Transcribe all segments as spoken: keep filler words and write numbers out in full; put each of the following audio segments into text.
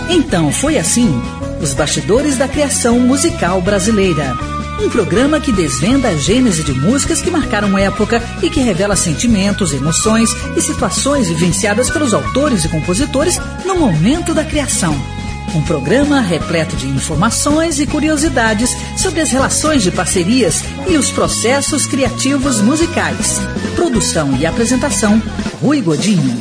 Então foi assim, os bastidores da criação musical brasileira. Um programa que desvenda a gênese de músicas que marcaram época e que revela sentimentos, emoções e situações vivenciadas pelos autores e compositores no momento da criação. Um programa repleto de informações e curiosidades sobre as relações de parcerias e os processos criativos musicais. Produção e apresentação, Rui Godinho.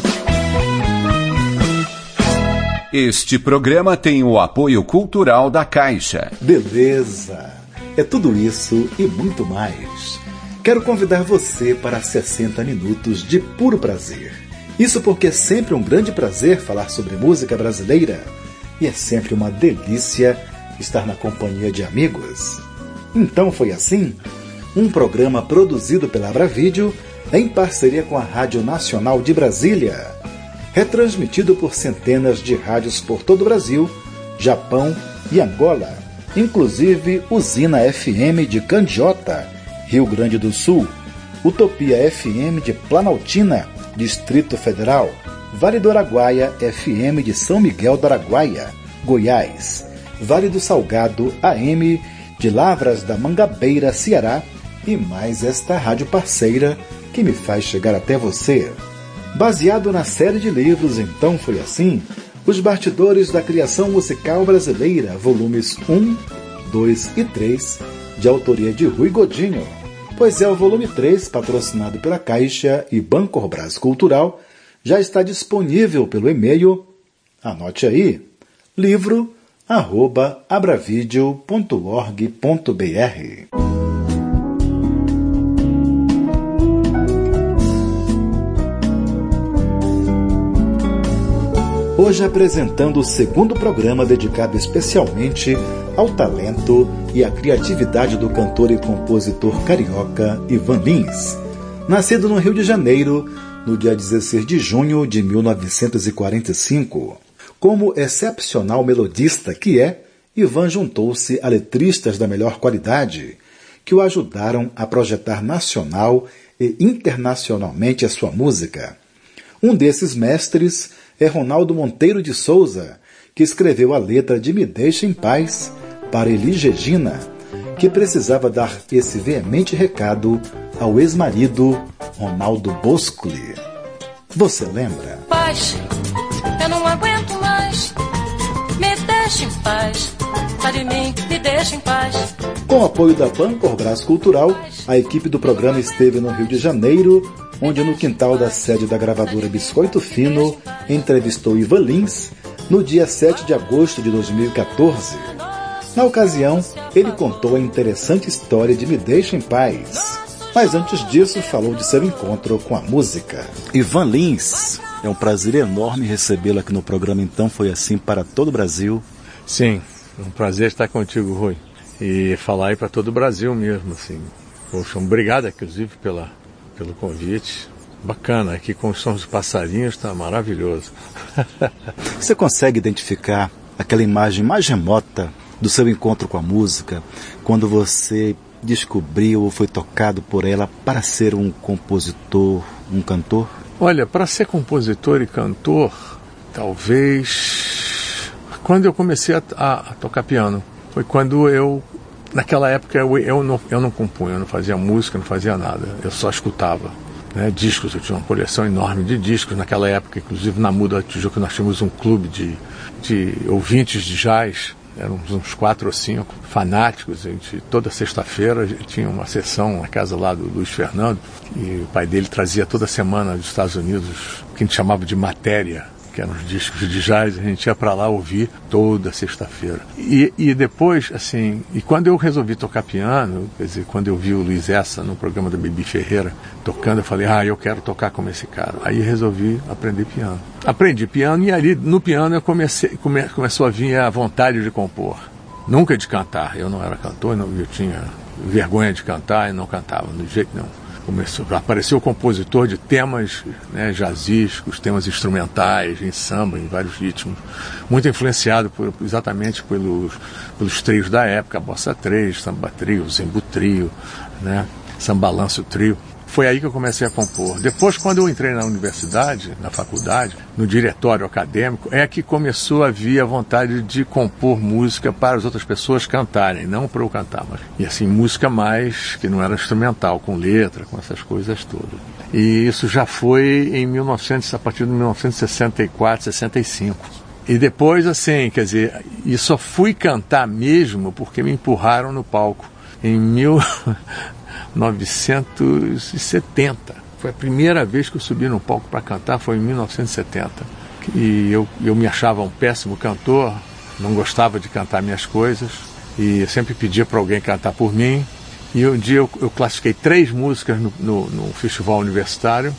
Este programa tem o apoio cultural da Caixa. Beleza! É tudo isso e muito mais. Quero convidar você para sessenta minutos de puro prazer. Isso porque é sempre um grande prazer falar sobre música brasileira e é sempre uma delícia estar na companhia de amigos. Então foi assim, um programa produzido pela Abravídeo em parceria com a Rádio Nacional de Brasília, retransmitido por centenas de rádios por todo o Brasil, Japão e Angola. Inclusive Usina F M de Candiota, Rio Grande do Sul, Utopia F M de Planaltina, Distrito Federal, Vale do Araguaia F M de São Miguel do Araguaia, Goiás, Vale do Salgado A M de Lavras da Mangabeira, Ceará, e mais esta rádio parceira que me faz chegar até você. Baseado na série de livros Então Foi Assim, Os Bastidores da Criação Musical Brasileira, volumes um, dois e três, de autoria de Rui Godinho, pois é o volume três, patrocinado pela Caixa e Banco Brás Cultural, já está disponível pelo e-mail, anote aí, livro arroba abravideo ponto org ponto br. Hoje apresentando o segundo programa dedicado especialmente ao talento e à criatividade do cantor e compositor carioca Ivan Lins. Nascido no Rio de Janeiro, no dia dezesseis de junho de mil novecentos e quarenta e cinco. Como excepcional melodista que é, Ivan juntou-se a letristas da melhor qualidade, que o ajudaram a projetar nacional e internacionalmente a sua música. Um desses mestres é Ronaldo Monteiro de Souza, que escreveu a letra de Me Deixa em Paz para Elis Regina, que precisava dar esse veemente recado ao ex-marido Ronaldo Boscoli. Você lembra? Paz, eu não aguento mais, me deixa em paz, sai de mim, me deixa em paz. Com o apoio da Banco Brás Cultural, a equipe do programa esteve no Rio de Janeiro, onde no quintal da sede da gravadora Biscoito Fino, entrevistou Ivan Lins no dia sete de agosto de dois mil e quatorze. Na ocasião, ele contou a interessante história de Me Deixa em Paz. Mas antes disso, falou de seu encontro com a música. Ivan Lins, é um prazer enorme recebê-lo aqui no programa Então Foi Assim para todo o Brasil. Sim, é um prazer estar contigo, Rui. E falar aí para todo o Brasil mesmo, assim. Poxa, obrigado, inclusive, pela, pelo convite. Bacana, aqui com os sons dos passarinhos está maravilhoso. Você consegue identificar aquela imagem mais remota do seu encontro com a música, quando você descobriu ou foi tocado por ela para ser um compositor, um cantor? Olha, para ser compositor e cantor, talvez quando eu comecei a, a, a tocar piano. Foi quando eu, naquela época, eu, eu, não, eu não compunha, eu não fazia música, não fazia nada, eu só escutava. Né, discos, eu tinha uma coleção enorme de discos naquela época, inclusive na Muda Tijuca nós tínhamos um clube de, de ouvintes de jazz, éramos uns quatro ou cinco fanáticos, a gente, toda sexta-feira a gente tinha uma sessão na casa lá do Luiz Fernando, e o pai dele trazia toda semana dos Estados Unidos o que a gente chamava de matéria, que eram os discos de jazz, a gente ia para lá ouvir toda sexta-feira. E, e depois, assim, e quando eu resolvi tocar piano, quer dizer, quando eu vi o Luiz Essa no programa da Bibi Ferreira tocando, eu falei, ah, eu quero tocar como esse cara. Aí resolvi aprender piano. Aprendi piano e ali no piano eu comecei, come, começou a vir a vontade de compor. Nunca de cantar, eu não era cantor, não, eu tinha vergonha de cantar e não cantava, de jeito nenhum. Começou, apareceu o compositor de temas, né, jazzísticos, temas instrumentais, em samba, em vários ritmos, muito influenciado por, exatamente pelos, pelos trios da época, Bossa três, Samba Trio, Zembu Trio, né, Sambalanço Trio. foi aí que eu comecei a compor. Depois, quando eu entrei na universidade, na faculdade, no diretório acadêmico, é que começou a vir a vontade de compor música para as outras pessoas cantarem, não para eu cantar, mas e assim, música mais que não era instrumental, com letra, com essas coisas todas. E isso já foi em mil e novecentos, a partir de mil novecentos e sessenta e quatro, sessenta e cinco. E depois, assim, quer dizer, e só fui cantar mesmo porque me empurraram no palco em mil novecentos e setenta. Foi a primeira vez que eu subi no palco para cantar, foi em mil novecentos e setenta. E eu, eu me achava um péssimo cantor, não gostava de cantar minhas coisas, e eu sempre pedia para alguém cantar por mim. E um dia eu, eu classifiquei três músicas no, no, no festival universitário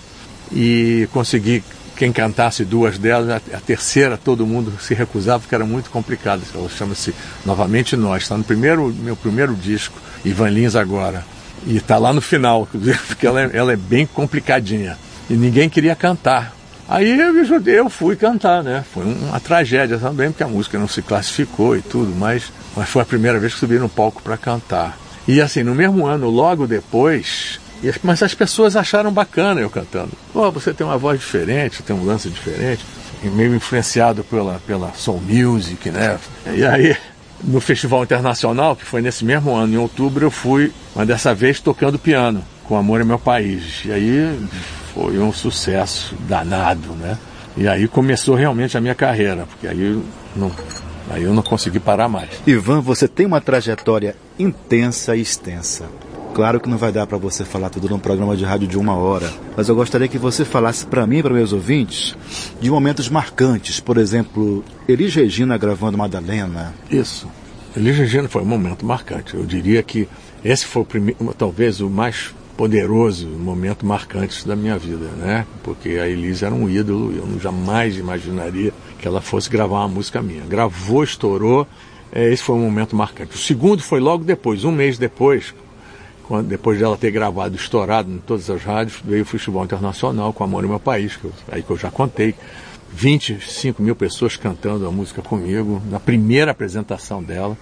e consegui quem cantasse duas delas, a, a terceira todo mundo se recusava porque era muito complicado. Ela chama-se Novamente Nós, está no primeiro, meu primeiro disco, Ivan Lins Agora. E está lá no final, porque ela é, ela é bem complicadinha. E ninguém queria cantar. Aí eu, eu fui cantar, né? Foi uma tragédia também, porque a música não se classificou e tudo, mas, mas foi a primeira vez que subi no palco para cantar. E assim, no mesmo ano, logo depois, mas as pessoas acharam bacana eu cantando. Oh, você tem uma voz diferente, tem um lance diferente, meio influenciado pela, pela soul music, né? E aí, no Festival Internacional, que foi nesse mesmo ano, em outubro, eu fui, mas dessa vez tocando piano, com Amor é Meu País. E aí foi um sucesso danado, né? E aí começou realmente a minha carreira, porque aí eu não... Aí eu não consegui parar mais. Ivan, você tem uma trajetória intensa e extensa. Claro que não vai dar para você falar tudo num programa de rádio de uma hora, mas eu gostaria que você falasse para mim e para meus ouvintes de momentos marcantes. Por exemplo, Elis Regina gravando Madalena. Isso. Elis Regina foi um momento marcante. Eu diria que esse foi o primeiro, talvez o mais poderoso momento marcante da minha vida, né? Porque a Elis era um ídolo e eu jamais imaginaria que ela fosse gravar uma música minha. Gravou, estourou, é, esse foi um momento marcante. O segundo foi logo depois, um mês depois, quando, depois de ela ter gravado, estourado em todas as rádios, veio o Festival Internacional com Amor é Meu País, que eu, aí que eu já contei, vinte e cinco mil pessoas cantando a música comigo, na primeira apresentação dela,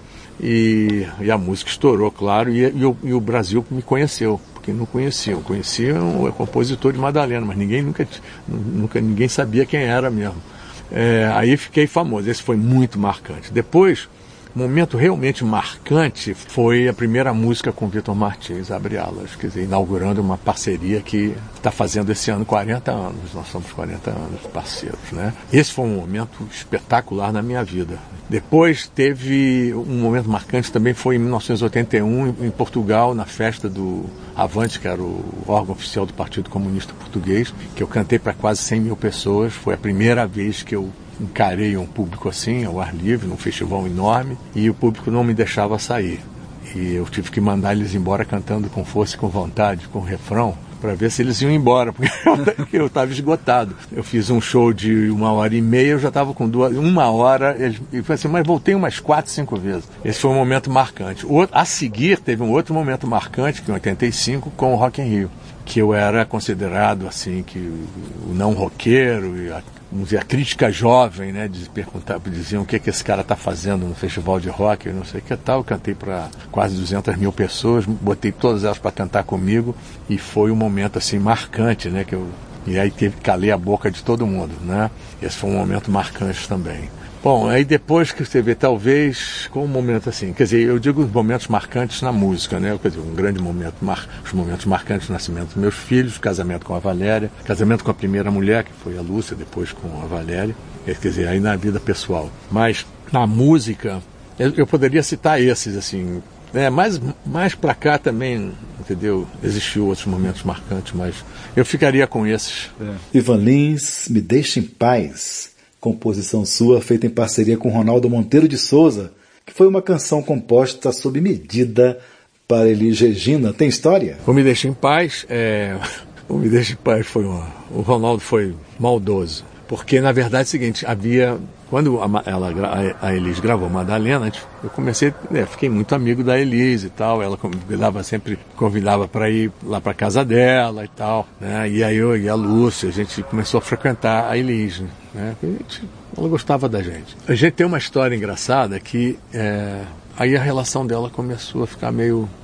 e, e a música estourou, claro, e, e, o, e o Brasil me conheceu. Que não conheciam, conheciam o compositor de Madalena, mas ninguém nunca, nunca ninguém sabia quem era mesmo. É, aí fiquei famoso, esse foi muito marcante. Depois, um momento realmente marcante foi a primeira música com Vitor Martins, Abre Alas, quer dizer, inaugurando uma parceria que está fazendo esse ano quarenta anos, nós somos quarenta anos parceiros, né? Esse foi um momento espetacular na minha vida. Depois teve um momento marcante também, foi em mil novecentos e oitenta e um, em Portugal, na festa do Avante, que era o órgão oficial do Partido Comunista Português, que eu cantei para quase cem mil pessoas. Foi a primeira vez que eu encarei um público assim, ao ar livre, num festival enorme, e o público não me deixava sair. E eu tive que mandar eles embora cantando com força e com vontade, com refrão, para ver se eles iam embora, porque eu estava esgotado. Eu fiz um show de uma hora e meia, eu já estava com duas, uma hora, e falei assim, mas voltei umas quatro, cinco vezes. Esse foi um momento marcante. O, a seguir, teve um outro momento marcante, que em oitenta e cinco, com o Rock in Rio, que eu era considerado, assim, que o não roqueiro, e a, vamos dizer, a crítica jovem, né, de perguntar, diziam o que, que esse cara está fazendo no festival de rock, não sei o que tal. Eu cantei para quase duzentas mil pessoas, botei todas elas para cantar comigo, e foi um momento, assim, marcante, né, que eu, e aí teve que calar a boca de todo mundo, né. Esse foi um momento marcante também. Bom, aí depois que você vê, talvez, com um momento assim, quer dizer, eu digo os momentos marcantes na música, né? Quer dizer, um grande momento, mar... os momentos marcantes do nascimento dos meus filhos, casamento com a Valéria, casamento com a primeira mulher, que foi a Lúcia, depois com a Valéria, quer dizer, aí na vida pessoal. Mas na música, eu, eu poderia citar esses, assim, né? mais, mais pra cá também, entendeu? Existiu outros momentos marcantes, mas eu ficaria com esses. É. Ivan Lins, Me Deixa em Paz. Composição sua, feita em parceria com Ronaldo Monteiro de Souza, que foi uma canção composta sob medida para Elis Regina. Tem história? O Me Deixa em Paz, é... o Me Deixa em Paz foi uma... o Ronaldo foi maldoso, porque na verdade é o seguinte, havia... Quando a, ela, a, a Elis gravou Madalena, eu comecei, né, fiquei muito amigo da Elis e tal, ela convidava sempre, convidava para ir lá para casa dela e tal, né, e aí eu e a Lúcia, a gente começou a frequentar a Elis, né, a gente, ela gostava da gente. A gente tem uma história engraçada que, é, aí a relação dela começou a ficar meio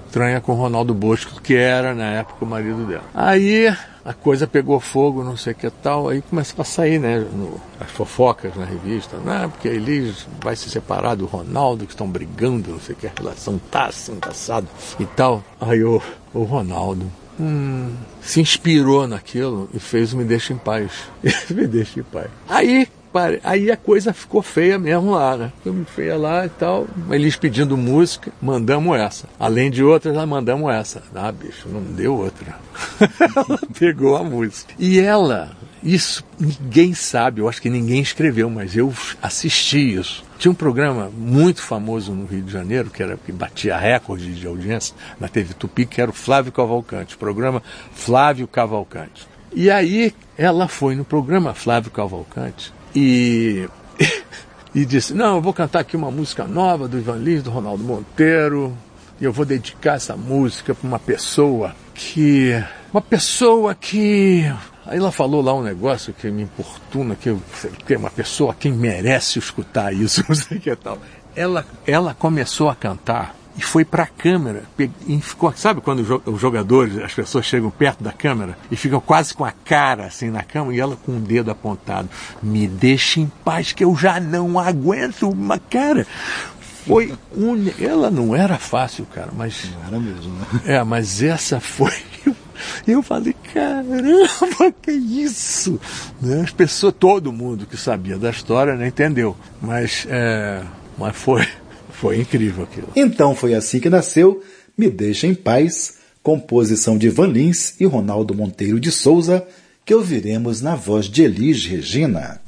tranha com o Ronaldo Bosco, que era, na época, o marido dela. Aí a coisa pegou fogo, não sei o que tal, aí começa a sair, né, no, as fofocas na revista, né, porque a Elis vai se separar do Ronaldo, que estão brigando, não sei o que, a relação tá assim, tá assado e tal. Aí o, o Ronaldo hum, se inspirou naquilo e fez o Me Deixa em Paz. Me Deixa em Paz. Aí, aí a coisa ficou feia mesmo lá, né? Ficou feia lá e tal. Eles pedindo música, mandamos essa. Além de outras, nós mandamos essa. Ah, bicho, não deu outra. Ela pegou a música. E ela, isso ninguém sabe, eu acho que ninguém escreveu, mas eu assisti isso. Tinha um programa muito famoso no Rio de Janeiro, que era que batia recorde de audiência na T V Tupi, que era o Flávio Cavalcante, o programa Flávio Cavalcante. E aí ela foi no programa Flávio Cavalcante e, e disse, não, eu vou cantar aqui uma música nova do Ivan Lins, do Ronaldo Monteiro, e eu vou dedicar essa música para uma pessoa que... Uma pessoa que... Aí ela falou lá um negócio que me importuna, que, eu, que é uma pessoa quem merece escutar isso, não sei o que tal. Ela, ela começou a cantar e foi para a câmera, e ficou, sabe quando os jogadores, as pessoas chegam perto da câmera e ficam quase com a cara assim na câmera, e ela com o dedo apontado, me deixa em paz que eu já não aguento uma cara. Foi um, ela não era fácil, cara, mas... Não era mesmo, né? É, mas essa foi... Eu falei, caramba, que isso? Né? As pessoas, todo mundo que sabia da história não entendeu, mas, é, mas foi, foi incrível aquilo. Então foi assim que nasceu Me Deixa em Paz, composição de Ivan Lins e Ronaldo Monteiro de Souza, que ouviremos na voz de Elis Regina.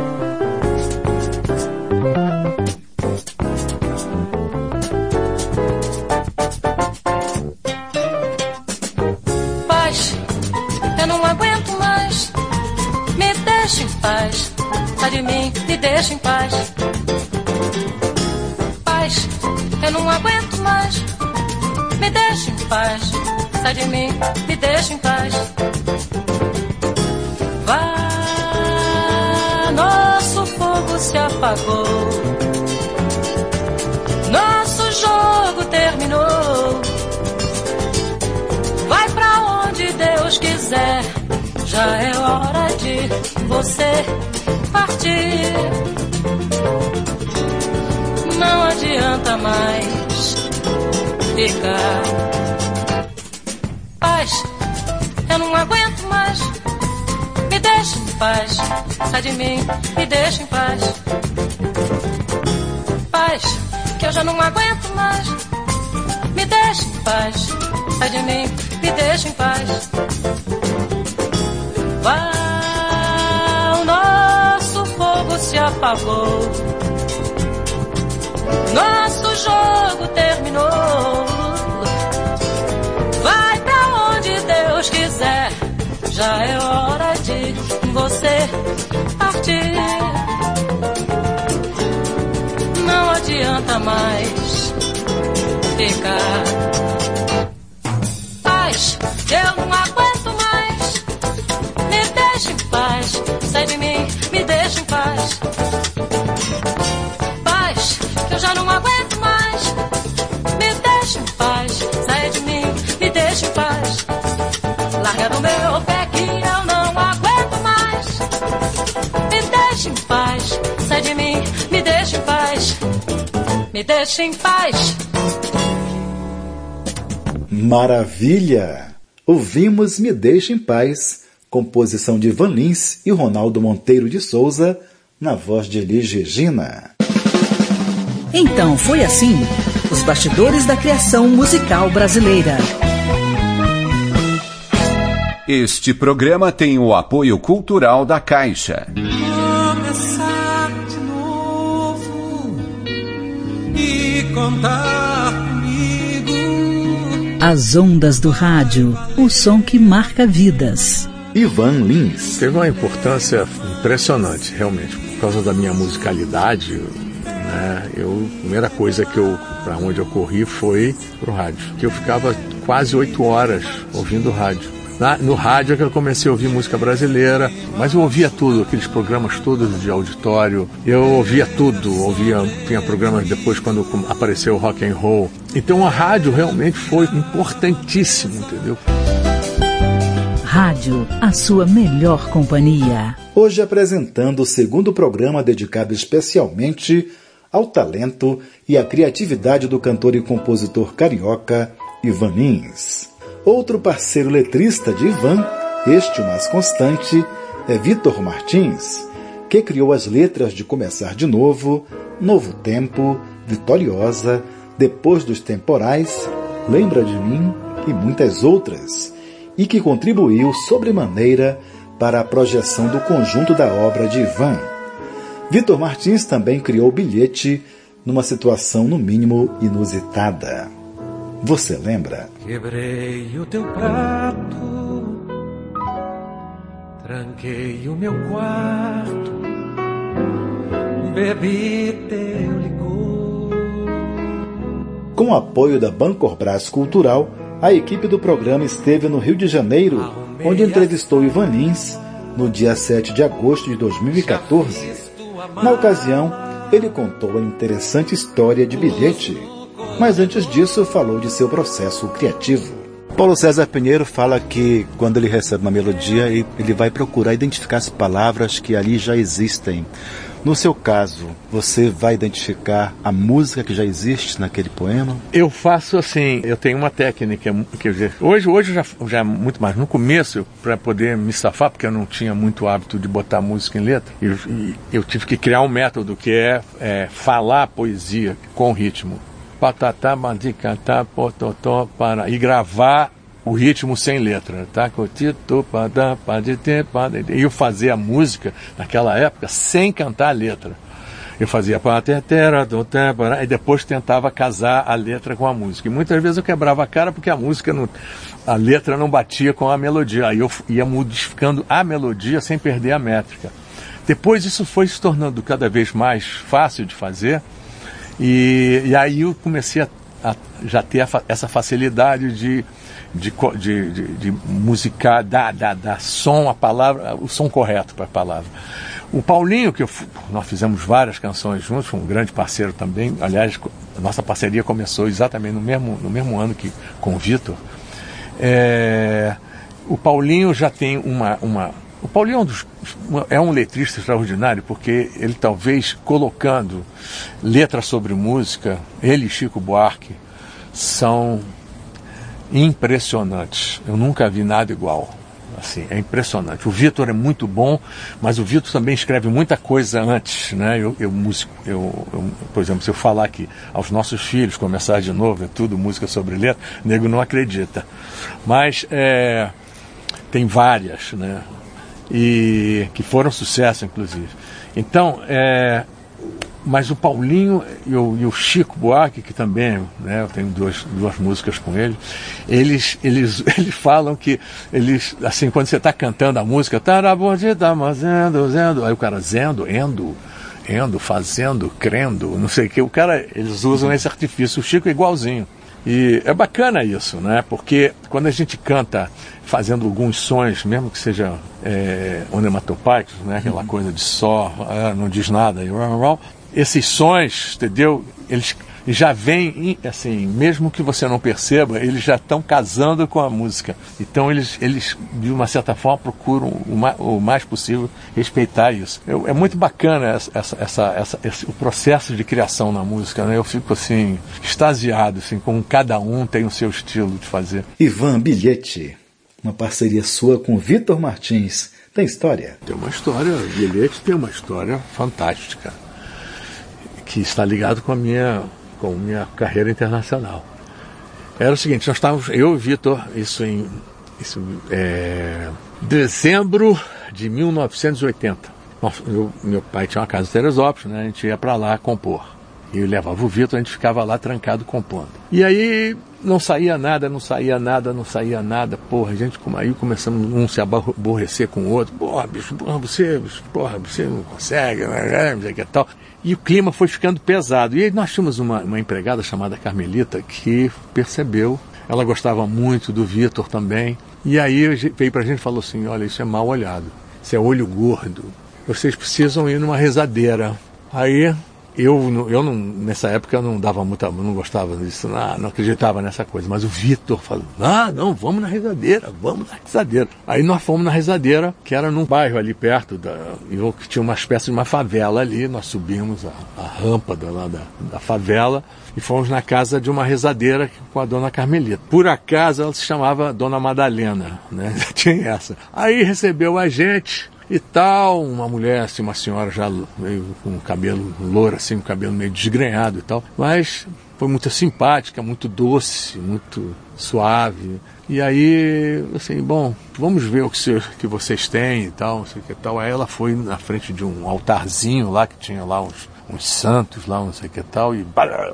Sai de mim, me deixa em paz. Paz, eu não aguento mais. Me deixa em paz. Sai de mim, me deixa em paz. Vá, nosso fogo se apagou. Nosso jogo terminou. Vai pra onde Deus quiser. Já é hora de você partir. Não adianta mais ficar. Paz, eu não aguento mais. Me deixa em paz. Sai de mim, me deixa em paz. Paz, que eu já não aguento mais. Me deixa em paz. Sai de mim, me deixa em paz. Vá, o nosso fogo se apagou. Nosso jogo terminou. Vai pra onde Deus quiser. Já é hora de você partir. Não adianta mais ficar. Paz, eu não aguento mais. Me deixa em paz. Sai de mim, me deixa em paz. Paz, que eu já não aguento mais. Me deixa em paz. Sai de mim, me deixa em paz. Larga do meu pé que eu não aguento mais. Me deixa em paz. Sai de mim, me deixa em paz. Me deixa em paz. Maravilha! Ouvimos Me Deixa em Paz, composição de Ivan Lins e Ronaldo Monteiro de Souza, na voz de Elis Regina. Então foi assim, os bastidores da criação musical brasileira. Este programa tem o apoio cultural da Caixa. Começar de novo e contar comigo. As ondas do rádio, o som que marca vidas. Ivan Lins. Teve uma importância impressionante, realmente, por causa da minha musicalidade, né? Eu, a primeira coisa que eu, para onde eu corri foi pro rádio, que eu ficava quase oito horas ouvindo rádio. Na, no rádio é que eu comecei a ouvir música brasileira, mas eu ouvia tudo, aqueles programas todos de auditório, eu ouvia tudo, ouvia, tinha programas depois quando apareceu o rock and roll. Então a rádio realmente foi importantíssimo, entendeu? Rádio, a sua melhor companhia. Hoje apresentando o segundo programa dedicado especialmente ao talento e à criatividade do cantor e compositor carioca Ivan Lins. Outro parceiro letrista de Ivan, este o mais constante, é Vitor Martins, que criou as letras de Começar de Novo, Novo Tempo, Vitoriosa, Depois dos Temporais, Lembra de Mim e muitas outras, e que contribuiu sobremaneira para a projeção do conjunto da obra de Ivan. Vitor Martins também criou o Bilhete numa situação no mínimo inusitada. Você lembra? Quebrei o teu prato, tranquei o meu quarto, bebi teu licor. Com o apoio da Bancorbras Cultural, a equipe do programa esteve no Rio de Janeiro, onde entrevistou Ivan Lins no dia sete de agosto de dois mil e catorze. Na ocasião, ele contou a interessante história de Bilhete, mas antes disso falou de seu processo criativo. Paulo César Pinheiro fala que quando ele recebe uma melodia, ele vai procurar identificar as palavras que ali já existem. No seu caso, você vai identificar a música que já existe naquele poema? Eu faço assim, eu tenho uma técnica, quer dizer, hoje, hoje já, já muito mais. No começo, para poder me safar, porque eu não tinha muito hábito de botar música em letra, eu, eu tive que criar um método que é, é falar a poesia com ritmo. Patatá, bandicatá, pototó, para, e gravar o ritmo sem letra, tá? E eu fazia a música naquela época sem cantar a letra. Eu fazia e depois tentava casar a letra com a música. E muitas vezes eu quebrava a cara porque a música não, a letra não batia com a melodia. Aí eu ia modificando a melodia sem perder a métrica. Depois isso foi se tornando cada vez mais fácil de fazer. E, e aí eu comecei a, a já ter a, essa facilidade de, de, de, de, de musicar, dar, dar, dar som à palavra, o som correto para a palavra. O Paulinho, que eu, nós fizemos várias canções juntos, foi um grande parceiro também. Aliás, a nossa parceria começou exatamente no mesmo, no mesmo ano que com o Vitor. É, o Paulinho já tem uma... uma O Paulinho é um, dos, é um letrista extraordinário, porque ele talvez colocando letra sobre música, ele e Chico Buarque são impressionantes. Eu nunca vi nada igual. Assim, é impressionante. O Vitor é muito bom, mas o Vitor também escreve muita coisa antes, né? Eu, eu, músico, eu, eu, por exemplo, se eu falar que aos nossos filhos começar de novo, é tudo música sobre letra, o nego não acredita. Mas é, tem várias, né? E que foram sucesso, inclusive. Então, é, mas o Paulinho e o, e o Chico Buarque, que também, né, eu tenho duas, duas músicas com ele, eles, eles, eles falam que, eles, assim, quando você está cantando a música, zendo, zendo, aí o cara zendo, endo, endo, fazendo, crendo, não sei o que, o cara, eles usam esse artifício, o Chico é igualzinho. E é bacana isso, né? Porque quando a gente canta fazendo alguns sons, mesmo que seja é, onomatopeicos, né? Aquela coisa de só, é, não diz nada, esses sons, entendeu? Eles já vêm, assim, mesmo que você não perceba, eles já estão casando com a música. Então eles, eles de uma certa forma, procuram o mais, o mais possível respeitar isso. Eu, é muito bacana essa, essa, essa, esse, o processo de criação na música, né? Eu fico, assim, extasiado, assim, como cada um tem o seu estilo de fazer. Ivan, Bilhete, uma parceria sua com Vitor Martins, tem história? Tem uma história, Bilhete tem uma história fantástica, que está ligado com a minha... com minha carreira internacional. Era o seguinte, nós estávamos, eu e o Vitor, isso em isso, é, dezembro de mil novecentos e oitenta. Eu, meu pai tinha uma casa em Teresópolis, né? A gente ia para lá compor. E eu levava o Vitor, a gente ficava lá trancado compondo. E aí não saía nada, não saía nada, não saía nada. Porra, a gente, aí começamos um se aborrecer com o outro. Porra, bicho, porra, você, bicho, porra, você não consegue, né? Não sei o que tal. E o clima foi ficando pesado. E aí nós tínhamos uma, uma empregada chamada Carmelita que percebeu. Ela gostava muito do Vitor também. E aí veio pra gente e falou assim, olha, isso é mal olhado, isso é olho gordo, vocês precisam ir numa rezadeira. Aí eu, eu não, nessa época eu não dava muita, não gostava disso, não, não acreditava nessa coisa, mas o Vitor falou, ah, não, vamos na rezadeira, vamos na rezadeira. Aí nós fomos na rezadeira, que era num bairro ali perto, da, eu, que tinha uma espécie de uma favela ali, nós subimos a, a rampa da, lá da, da favela e fomos na casa de uma rezadeira com a dona Carmelita. Por acaso ela se chamava Dona Madalena, né? Tinha essa. Aí recebeu a gente e tal, uma mulher, assim, uma senhora já meio com cabelo louro, assim, com cabelo meio desgrenhado e tal, mas foi muito simpática, muito doce, muito suave. E aí, assim, bom, vamos ver o que, se, que vocês têm e tal, não sei o que tal. Aí ela foi na frente de um altarzinho lá, que tinha lá uns, uns santos lá, não sei o que tal, e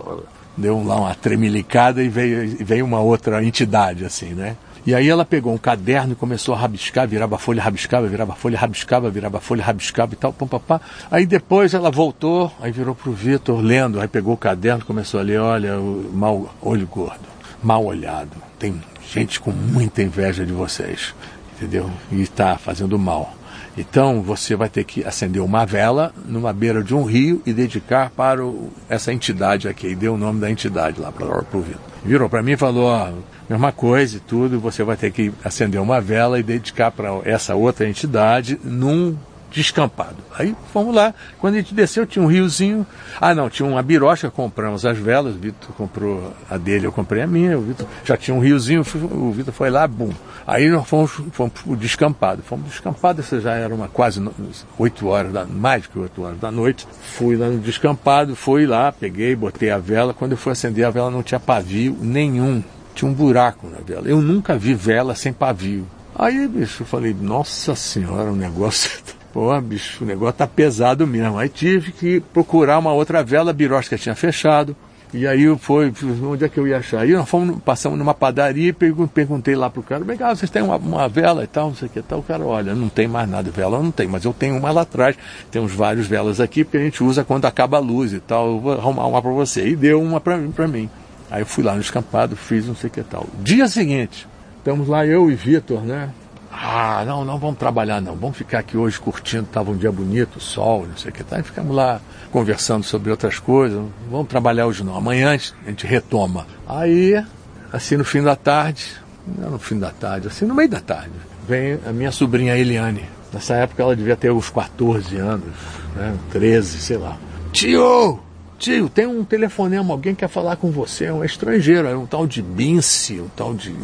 deu lá uma tremilicada e veio, e veio uma outra entidade, assim, né? E aí ela pegou um caderno e começou a rabiscar, virava folha, rabiscava, virava folha, rabiscava, virava folha, rabiscava e tal, pum, pam, pam. Aí depois ela voltou, aí virou pro Vitor lendo, aí pegou o caderno e começou a ler, olha, o mal, olho gordo, mal olhado, tem gente com muita inveja de vocês, entendeu? E está fazendo mal. Então você vai ter que acender uma vela numa beira de um rio e dedicar para o, essa entidade aqui. E deu o nome da entidade lá para o Vitor. Virou para mim e falou, ó, mesma coisa e tudo, você vai ter que acender uma vela e dedicar para essa outra entidade num descampado. Aí fomos lá, quando a gente desceu tinha um riozinho, ah não, tinha uma birosca, compramos as velas, o Vitor comprou a dele, eu comprei a minha, o Vitor já tinha um riozinho, o Vitor foi lá, bum. Aí nós fomos, fomos pro descampado, fomos pro descampado, isso já era uma quase oito horas, da, mais que oito horas da noite, fui lá no descampado, fui lá, peguei, botei a vela, quando eu fui acender a vela não tinha pavio nenhum, tinha um buraco na vela, eu nunca vi vela sem pavio. Aí, bicho, eu falei, nossa senhora, o negócio... Pô, bicho, o negócio tá pesado mesmo. Aí tive que procurar uma outra vela, a birosca tinha fechado. E aí eu fui, onde é que eu ia achar? Aí nós fomos, passamos numa padaria e perguntei lá pro cara, bem, ah, vocês têm uma, uma vela e tal, não sei o que tal. O cara, olha, não tem mais nada, vela não tem, mas eu tenho uma lá atrás, tem uns vários velas aqui, porque a gente usa quando acaba a luz e tal, eu vou arrumar uma pra você. E deu uma pra mim, pra mim. Aí eu fui lá no descampado, fiz não sei o que tal. Dia seguinte, estamos lá eu e Vitor, né? Ah, não, não vamos trabalhar não, vamos ficar aqui hoje curtindo, estava um dia bonito, sol, não sei o que tal, e ficamos lá conversando sobre outras coisas, não vamos trabalhar hoje não, amanhã a gente retoma. Aí, assim no fim da tarde, não no fim da tarde, assim no meio da tarde, vem a minha sobrinha Eliane, nessa época ela devia ter uns quatorze anos, né, treze, sei lá. Tio, tio, tem um telefonema, alguém quer falar com você, é um estrangeiro, é um tal de Bince, um tal de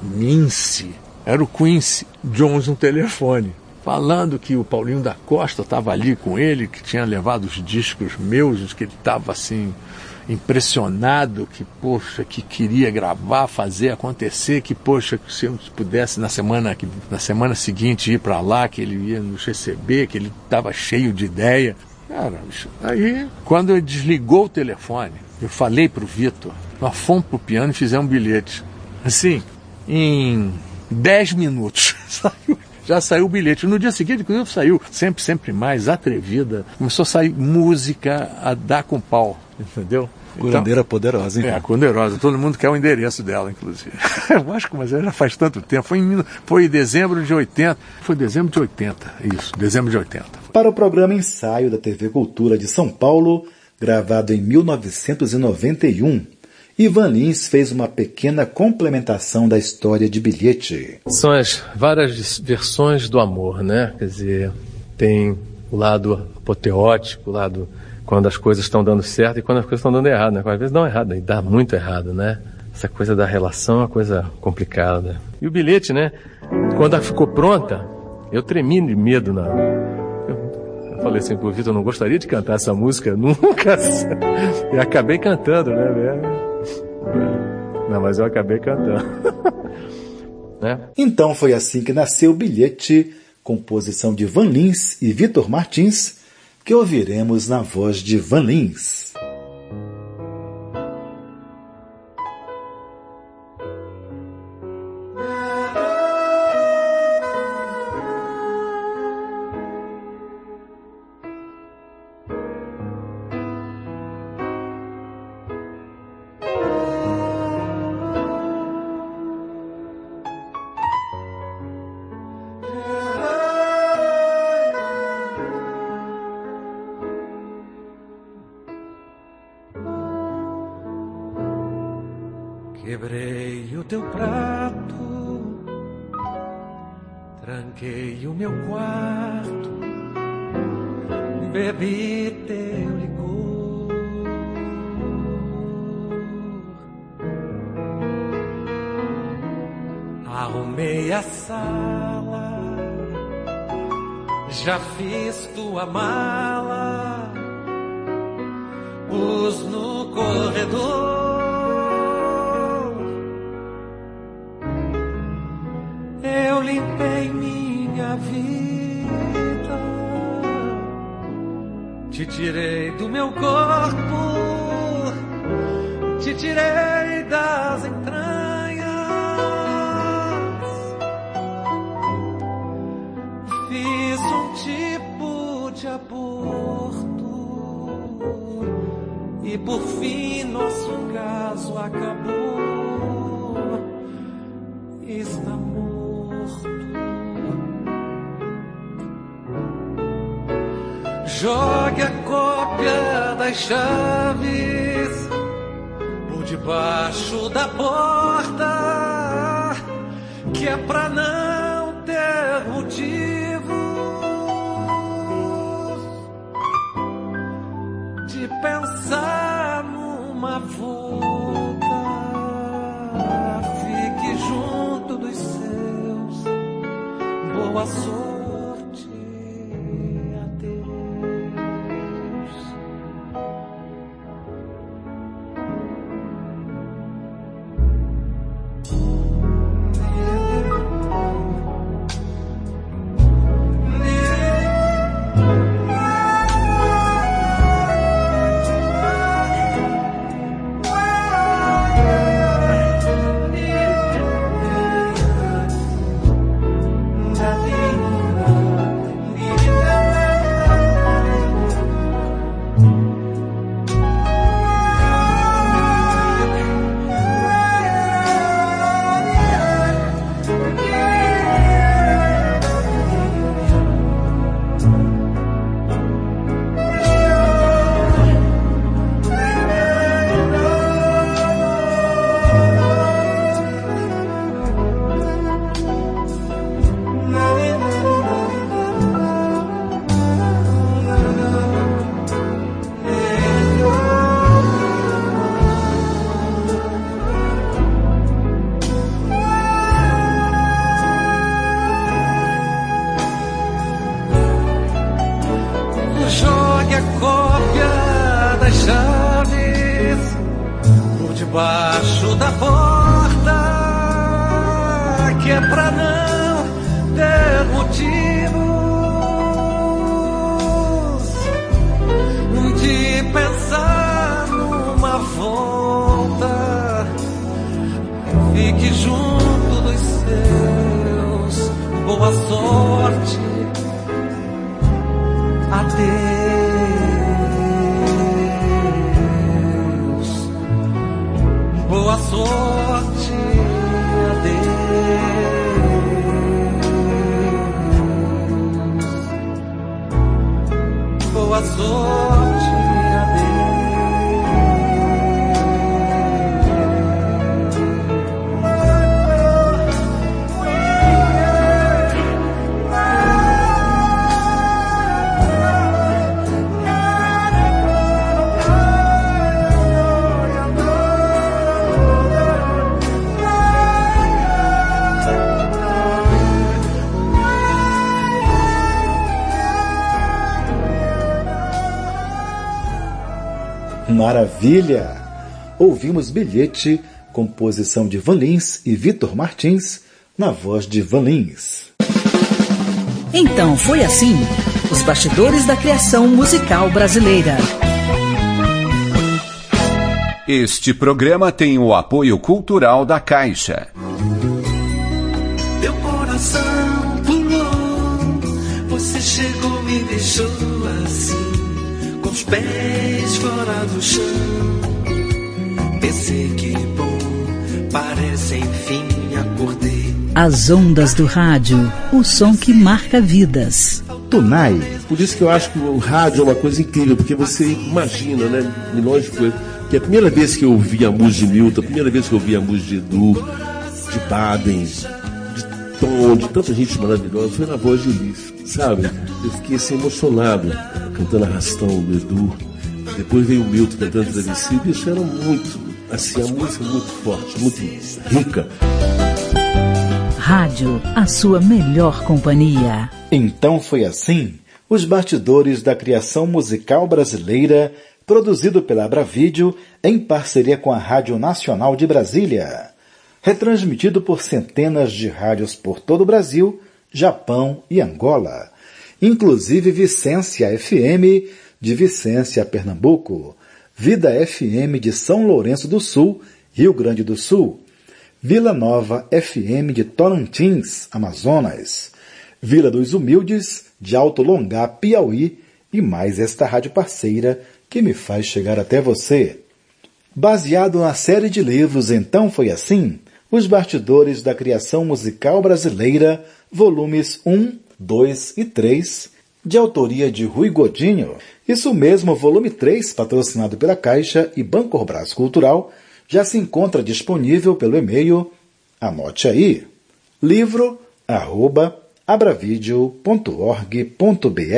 Mince. Era o Quincy Jones no telefone, falando que o Paulinho da Costa estava ali com ele, que tinha levado os discos meus, que ele estava assim, impressionado, que, poxa, que queria gravar, fazer acontecer, que, poxa, que se eu pudesse na semana, que, na semana seguinte ir para lá, que ele ia nos receber, que ele estava cheio de ideia. Cara, aí, quando ele desligou o telefone, eu falei para o Vitor, nós fomos para o piano e fizemos um bilhete. Assim, em... Dez minutos, saiu, já saiu o bilhete. No dia seguinte, inclusive, saiu sempre, sempre mais atrevida. Começou a sair música a dar com pau, entendeu? Curandeira então, poderosa, hein? É, curanderosa. Todo mundo quer o endereço dela, inclusive. Eu acho que mas já faz tanto tempo. Foi em, foi em dezembro de oitenta. Foi dezembro de oitenta, isso, dezembro de oitenta. Para o programa Ensaio da T V Cultura de São Paulo, gravado em mil novecentos e noventa e um, Ivan Lins fez uma pequena complementação da história de Bilhete. São as várias versões do amor, né? Quer dizer, tem o lado apoteótico, o lado quando as coisas estão dando certo e quando as coisas estão dando errado, né? Às vezes dão errado, e dá muito errado, né? Essa coisa da relação é uma coisa complicada. E o Bilhete, né? Quando ela ficou pronta, eu tremi de medo na... Eu falei assim, pô, Vitor, eu não gostaria de cantar essa música nunca. E acabei cantando, né? Não, mas eu acabei cantando. Né? Então foi assim que nasceu o Bilhete, composição de Ivan Lins e Vitor Martins, que ouviremos na voz de Ivan Lins. Quebrei o teu prato, tranquei o meu quarto, bebi teu licor. Arrumei a sala, já fiz tua mala, pus no corredor. Eu limpei minha vida, te tirei do meu corpo, te tirei das entranhas, fiz um tipo de aborto e por fim nosso caso acabou. Está morto. Jogue a cópia das chaves por debaixo da porta, que é pra não ter motivo de pensar numa volta. Fique junto dos seus, boa sorte. Maravilha! Ouvimos Bilhete, composição de Van Lins e Vitor Martins, na voz de Van Lins. Então foi assim, os bastidores da criação musical brasileira. Este programa tem o apoio cultural da Caixa. Teu coração pulou, você chegou, me deixou assim, com os pés fora do chão. Pensei que bom, parece enfim acordei. As ondas do rádio, o som que marca vidas. Tunai. Por isso que eu acho que o rádio é uma coisa incrível, porque você imagina, né? Milhões de coisas. que a primeira vez que eu ouvi a música de Milton, a primeira vez que eu ouvi a música de Edu, de Baden, de Tom, de tanta gente maravilhosa, foi na voz de Ulisses, sabe? Eu fiquei assim emocionado, cantando Arrastão do Edu. Depois veio o Milton cantando Travessia, isso era muito, assim, a música muito forte, muito rica. Rádio, a sua melhor companhia. Então foi assim, os bastidores da criação musical brasileira, produzido pela Abravídeo em parceria com a Rádio Nacional de Brasília. Retransmitido por centenas de rádios por todo o Brasil, Japão e Angola. Inclusive Vicência F M de Vicência, Pernambuco. Vida F M de São Lourenço do Sul, Rio Grande do Sul. Vila Nova F M de Tocantins, Amazonas. Vila dos Humildes, de Alto Longá, Piauí, e mais esta rádio parceira que me faz chegar até você. Baseado na série de livros Então Foi Assim, Os Bastidores da Criação Musical Brasileira, volumes um, dois e três, de autoria de Rui Godinho. Isso mesmo, volume três, patrocinado pela Caixa e Banco Brás Cultural, já se encontra disponível pelo e-mail, anote aí, livro arroba abravideo ponto org ponto br.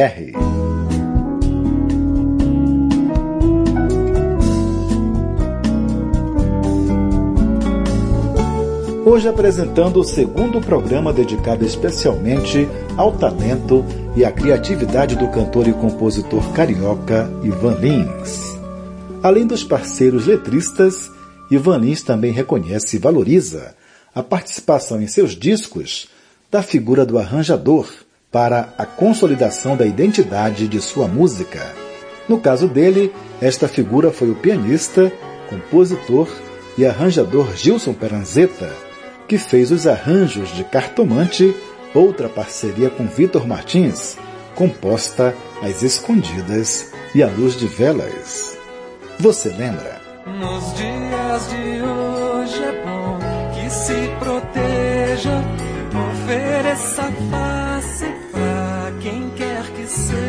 Hoje apresentando o segundo programa dedicado especialmente ao talento e à criatividade do cantor e compositor carioca Ivan Lins. Além dos parceiros letristas, Ivan Lins também reconhece e valoriza a participação em seus discos da figura do arranjador para a consolidação da identidade de sua música. No caso dele, esta figura foi o pianista, compositor e arranjador Gilson Peranzeta, que fez os arranjos de Cartomante, outra parceria com Vitor Martins, composta às escondidas e à luz de velas. Você lembra? Nos dias de hoje é bom que se proteja, ofereça face pra quem quer que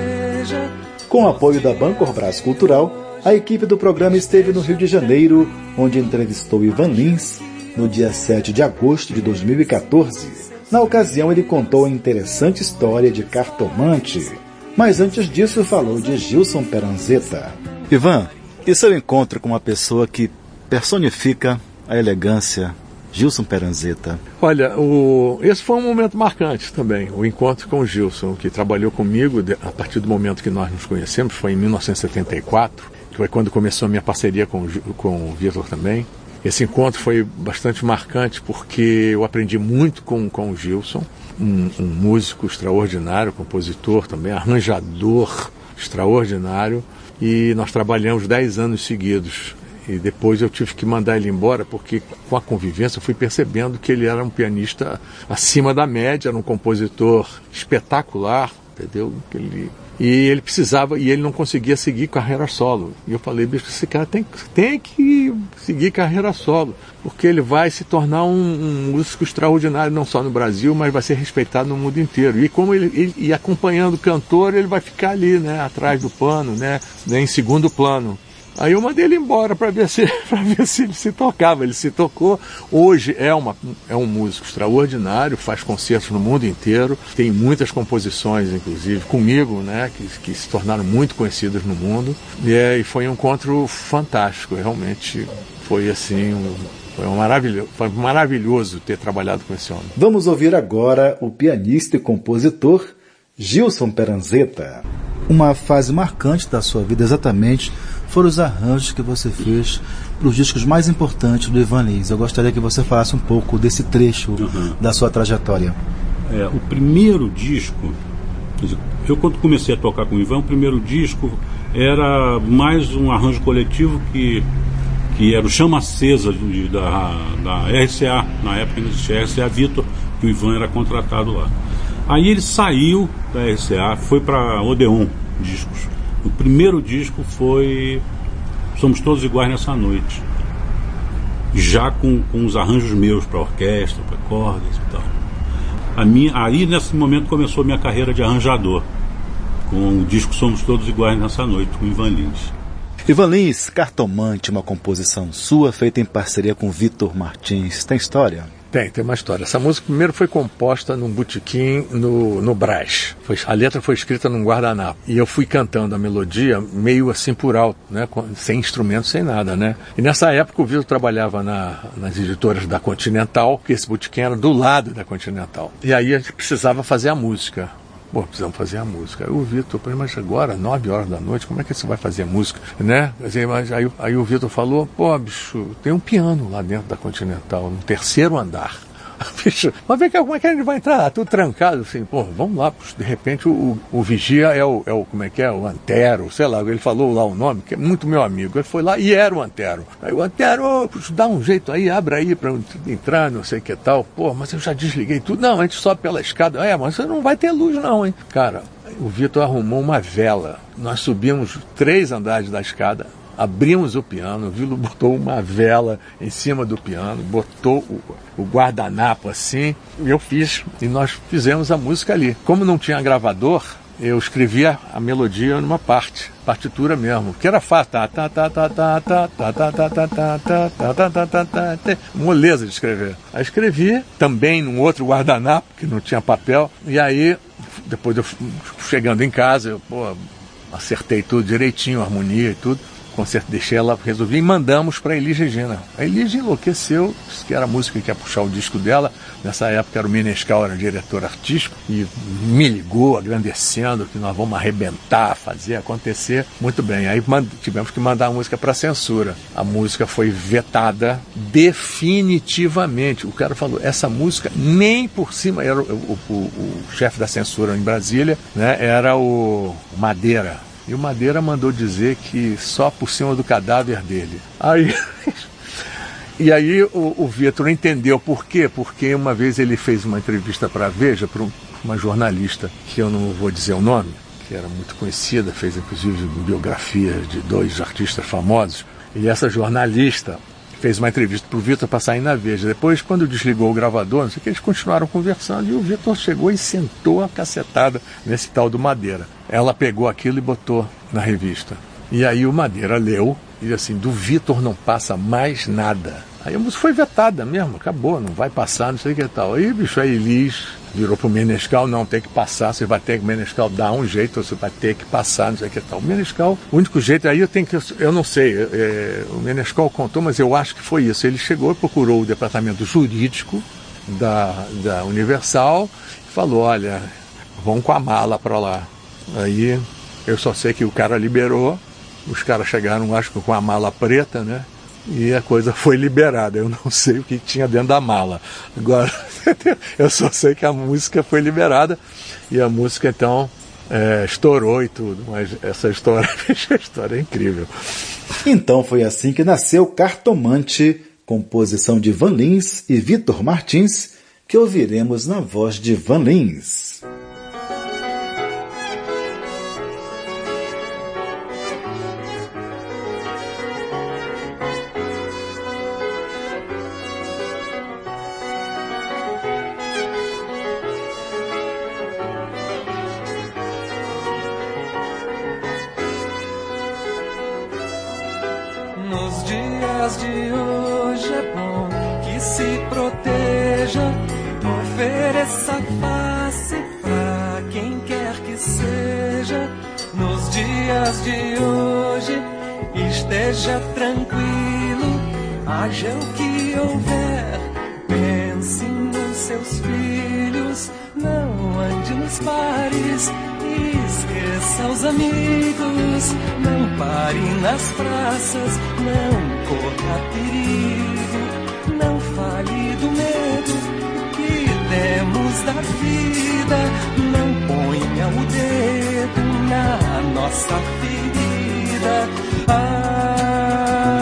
seja. Com o apoio da Banco Brás Cultural, a equipe do programa esteve no Rio de Janeiro, onde entrevistou Ivan Lins no dia sete de agosto de dois mil e quatorze. Na ocasião, ele contou a interessante história de Cartomante, mas antes disso falou de Gilson Peranzeta. Ivan, e seu encontro com uma pessoa que personifica a elegância, Gilson Peranzeta? Olha, o... esse foi um momento marcante também, o encontro com o Gilson, que trabalhou comigo a partir do momento que nós nos conhecemos, foi em mil novecentos e setenta e quatro, que foi quando começou a minha parceria com o, com o Vitor também. Esse encontro foi bastante marcante porque eu aprendi muito com, com o Gilson, um, um músico extraordinário, compositor também, arranjador extraordinário, e nós trabalhamos dez anos seguidos. E depois eu tive que mandar ele embora porque com a convivência eu fui percebendo que ele era um pianista acima da média, era um compositor espetacular, entendeu? Ele... E ele precisava, e ele não conseguia seguir carreira solo. E eu falei, bicho, esse cara tem, tem que seguir carreira solo, porque ele vai se tornar um, um músico extraordinário, não só no Brasil, mas vai ser respeitado no mundo inteiro. E como ele, ele e acompanhando o cantor, ele vai ficar ali, né, atrás do pano, né, em segundo plano. Aí eu mandei ele embora para ver se para ver se ele se tocava. Ele se tocou. Hoje é, uma, é um músico extraordinário, faz concertos no mundo inteiro, tem muitas composições, inclusive, comigo, né, que, que se tornaram muito conhecidas no mundo. E, é, e foi um encontro fantástico, realmente foi assim, um, foi, um maravilhoso, foi maravilhoso ter trabalhado com esse homem. Vamos ouvir agora o pianista e compositor Gilson Peranzeta. Uma fase marcante da sua vida exatamente foram os arranjos que você fez para os discos mais importantes do Ivan Lins. Eu gostaria que você falasse um pouco desse trecho uhum. da sua trajetória. É, o primeiro disco, eu quando comecei a tocar com o Ivan, o primeiro disco era mais um arranjo coletivo que, que era o Chama Acesa de, da, da R C A, na época não existia R C A Vitor, que o Ivan era contratado lá. Aí ele saiu da R C A, foi para Odeon Discos. O primeiro disco foi Somos Todos Iguais Nessa Noite, já com, com os arranjos meus para orquestra, para cordas e tal. A minha, aí nesse momento começou a minha carreira de arranjador, com o disco Somos Todos Iguais Nessa Noite, com o Ivan Lins. Ivan Lins, Cartomante, uma composição sua feita em parceria com Vitor Martins. Tem história? Tem, tem uma história. Essa música primeiro foi composta num botequim no, no Brás. Foi, a letra foi escrita num guardanapo. E eu fui cantando a melodia meio assim por alto, né? Sem instrumento, sem nada, né? E nessa época o Vitor trabalhava na, nas editoras da Continental, que esse botequim era do lado da Continental. E aí a gente precisava fazer a música. Pô, precisamos fazer a música. Aí o Vitor, mas agora, nove horas da noite, como é que você vai fazer a música? Né? Mas aí, aí o Vitor falou, pô, bicho, tem um piano lá dentro da Continental, no terceiro andar. Bicho, mas vem cá, como é que a gente vai entrar? Ah, tudo trancado, assim, pô, vamos lá. De repente o, o vigia é o, é o, como é que é, o Antero, sei lá, ele falou lá o nome, que é muito meu amigo. Ele foi lá e era o Antero. Aí o Antero, oh, dá um jeito aí, abre aí pra entrar, não sei o que tal. Pô, mas eu já desliguei tudo. Não, a gente sobe pela escada. É, mas você não vai ter luz não, hein? Cara, o Vitor arrumou uma vela. Nós subimos três andares da escada, abrimos o piano, o Vilo botou uma vela em cima do piano, botou o, o guardanapo assim, e eu fiz, e nós fizemos a música ali. Como não tinha gravador, eu escrevia a melodia numa parte, partitura mesmo, que era fácil, tá, tá, tá, tá, tá, tá, tá, tá, tá, tá, tá, tá, tá, tá, tá, tá, moleza de escrever. Aí escrevi também num outro guardanapo, que não tinha papel, e aí, depois eu chegando em casa, eu, pô, acertei tudo direitinho, harmonia e tudo. Concerto, deixei ela, resolvi e mandamos para a Elis Regina. A Elis enlouqueceu, disse que era a música que ia puxar o disco dela. Nessa época era o Menescal, era o diretor artístico, e me ligou agradecendo que nós vamos arrebentar, fazer acontecer. Muito bem, aí tivemos que mandar a música para censura. A música foi vetada definitivamente. O cara falou, essa música nem por cima, era o, o, o, o chefe da censura em Brasília, né, era o Madeira. E o Madeira mandou dizer que só por cima do cadáver dele. Aí, e aí o, o Vitor entendeu por quê? Porque uma vez ele fez uma entrevista para a Veja, para um, uma jornalista, que eu não vou dizer o nome, que era muito conhecida, fez inclusive biografias de dois artistas famosos. E essa jornalista fez uma entrevista para o Vitor para sair na Veja. Depois, quando desligou o gravador, não sei o que, eles continuaram conversando e o Vitor chegou e sentou a cacetada nesse tal do Madeira. Ela pegou aquilo e botou na revista. E aí o Madeira leu e disse assim, do Vitor não passa mais nada. Aí a música foi vetada mesmo, acabou, não vai passar, não sei o que tal. Aí, bicho, a Elis virou pro Menescal, não, tem que passar, você vai ter que, o Menescal dá um jeito, você vai ter que passar, não sei o que tal. O Menescal, o único jeito, aí eu tenho que, eu não sei, é, o Menescal contou, mas eu acho que foi isso. Ele chegou e procurou o departamento jurídico da, da Universal e falou, olha, vão com a mala para lá. Aí eu só sei que o cara liberou, os caras chegaram, acho que com a mala preta, né? E a coisa foi liberada. Eu não sei o que tinha dentro da mala. Agora, eu só sei que a música foi liberada e a música então é, estourou e tudo. Mas essa história, essa história é incrível. Então foi assim que nasceu Cartomante, composição de Ivan Lins e Vitor Martins, que ouviremos na voz de Ivan Lins. Nos dias de hoje é bom que se proteja, ofereça face pra quem quer que seja. Nos dias de hoje esteja tranquilo, haja o que houver, pense nos seus filhos, não ande nos bares, esqueça os amigos, não pare nas praças, não corra perigo, não fale do medo que temos da vida, não ponha o dedo na nossa ferida. Ah,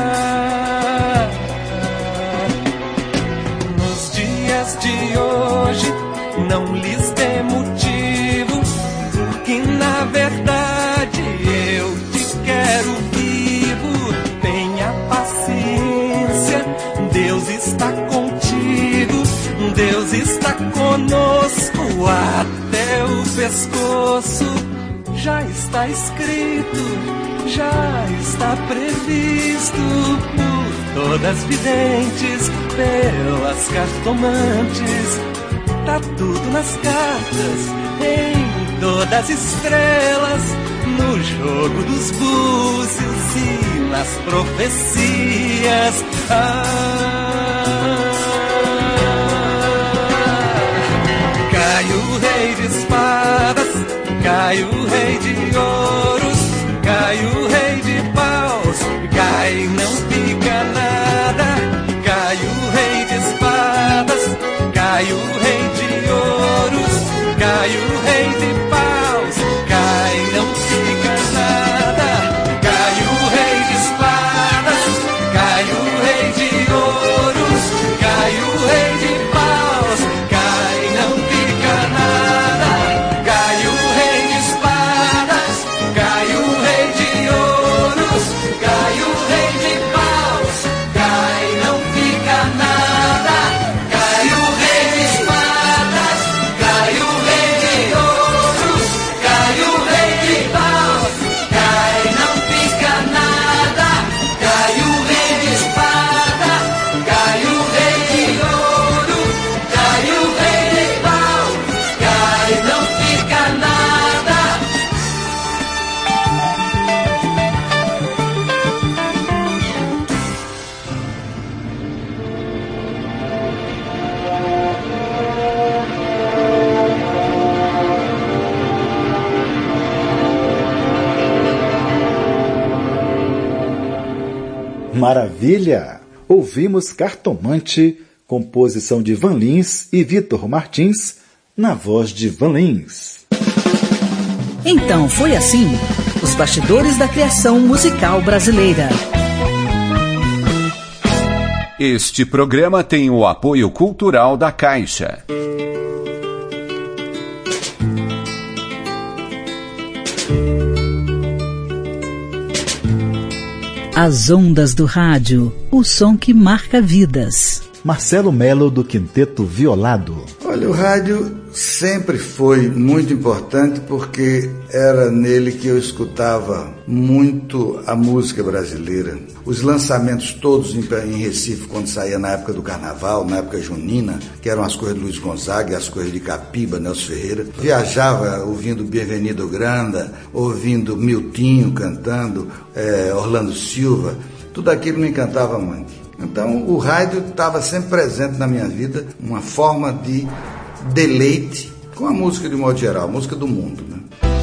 nos dias de hoje não lhes dê motivo, porque na verdade eu te quero vivo. Tenha paciência, Deus está contigo, Deus está conosco até o pescoço. já está escrito, já está previsto por todas videntes, pelas cartomantes. Tá tudo nas cartas, em todas as estrelas, no jogo dos búzios e nas profecias. Ah, cai o rei de espadas, cai o rei de ouros, cai o rei de paus, cai não fica nada. Cai o rei de espadas, cai o rei de ouros, cai o rei de paus, cai não fica nada. Cai o rei de espadas, cai o rei de ouros, cai o rei de paus, cai não fica nada. Cai o rei de espadas, cai o rei de ouros, cai o rei de paus, cai não fica nada. Cai o rei de espadas, cai o rei de ouros, cai o rei de paus, cai não fica nada. Cai o rei de espada, cai o rei de ouro, cai o rei de paus, cai não fica nada. Maravilha! Ouvimos Cartomante, composição de Van Lins e Vitor Martins, na voz de Van Lins. Então foi assim, os bastidores da criação musical brasileira. Este programa tem o apoio cultural da Caixa. As ondas do rádio, o som que marca vidas. Marcelo Melo, do Quinteto Violado. Olha, o rádio sempre foi muito importante porque era nele que eu escutava muito a música brasileira. Os lançamentos todos em, em Recife, quando saía na época do Carnaval, na época junina, que eram as coisas de Luiz Gonzaga, as coisas de Capiba, Nelson Ferreira. Viajava ouvindo Bienvenido Granda, ouvindo Miltinho cantando, é, Orlando Silva. Tudo aquilo me encantava muito. Então o rádio estava sempre presente na minha vida, uma forma de deleite com a música de modo geral, a música do mundo, né?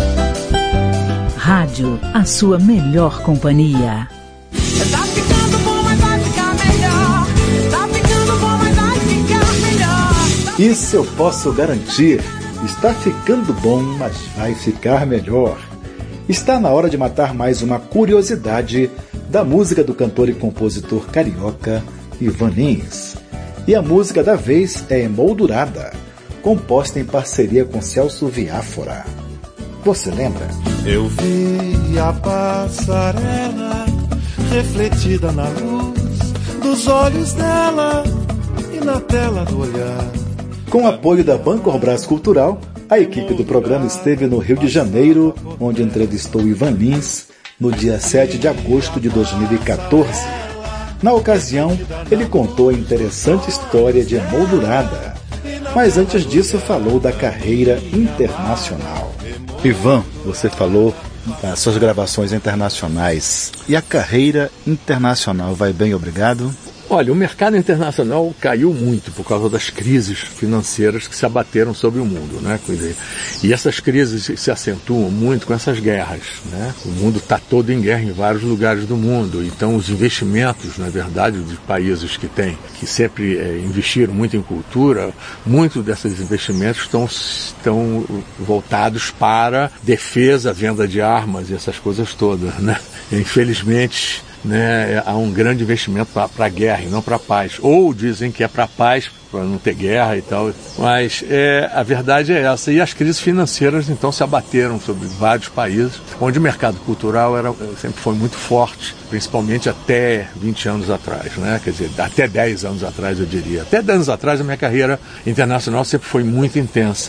Rádio, a sua melhor companhia. Tá ficando bom, mas vai ficar melhor. Tá ficando bom, mas vai ficar melhor. Isso eu posso garantir. Está ficando bom, mas vai ficar melhor. Está na hora de matar mais uma curiosidade da música do cantor e compositor carioca Van Lins. E a música da vez é Emoldurada, composta em parceria com Celso Viáfora. Você lembra? Eu vi a passarela refletida na luz dos olhos dela e na tela do olhar. Com apoio da Bancorbras Cultural, a equipe do programa esteve no Rio de Janeiro, onde entrevistou Van Lins no dia sete de agosto de dois mil e quatorze. Na ocasião, ele contou a interessante história de Emoldurada, mas antes disso falou da carreira internacional. Ivan, você falou das suas gravações internacionais. E a carreira internacional vai bem, obrigado? Olha, o mercado internacional caiu muito por causa das crises financeiras que se abateram sobre o mundo, né? E essas crises se acentuam muito com essas guerras, né? O mundo está todo em guerra em vários lugares do mundo, então os investimentos, na verdade, de países que têm, que sempre é, investiram muito em cultura, muitos desses investimentos estão, estão voltados para defesa, venda de armas e essas coisas todas, né? Infelizmente, né, há um grande investimento para a guerra e não para a paz. Ou dizem que é para a paz, para não ter guerra e tal. Mas é, a verdade é essa. E as crises financeiras, então, se abateram sobre vários países, onde o mercado cultural era, sempre foi muito forte, principalmente até vinte anos atrás, né? Quer dizer, até dez anos atrás, eu diria. Até dez anos atrás, a minha carreira internacional sempre foi muito intensa.